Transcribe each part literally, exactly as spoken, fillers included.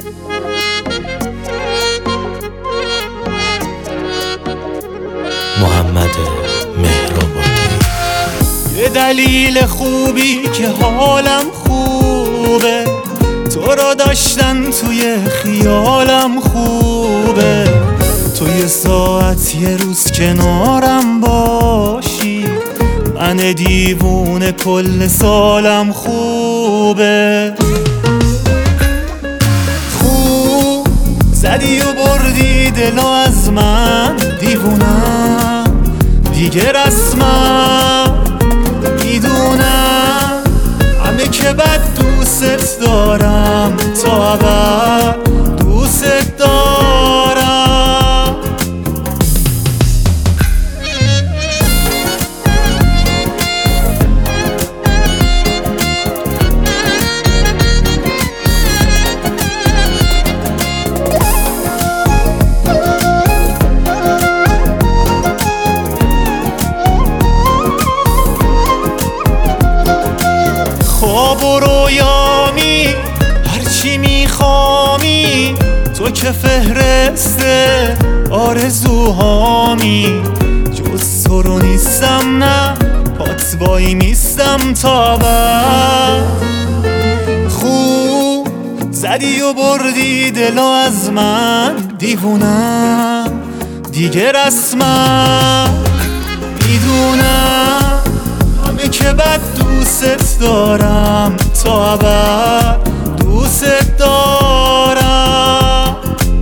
محمد مهرآبادی. یه دلیل خوبی که حالم خوبه، تو را داشتن توی خیالم خوبه. تو یه ساعت یه روز کنارم باشی، من دیوونه کل سالم خوبه. خوب زدی و بردی دلو از من، دیوونم دیگه رسمم، میدونم همه که بد دوست دارم، تا ابد دوست دارم. خواب و رویامی هرچی میخوامی، تو که فهرسته آرزوهامی. جز تو رو نیستم، نه پات وای میستم تا ابد. خوب زدی و بردی دلو از من، دیوونم دیگه رسمم، میدونم همه که بد دوست دارم، تا ابد دوست دارم.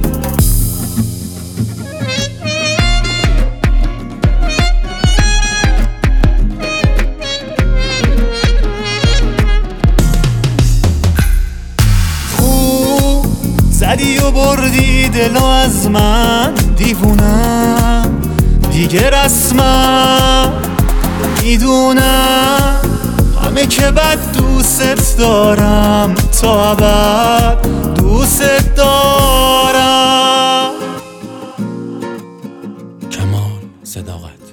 خوب زدی و بردی دلو از من، دیوونم دیگه رسمم، میدونم همه که بد دوست دارم، تا ابد دوست دارم. کمال صداقت.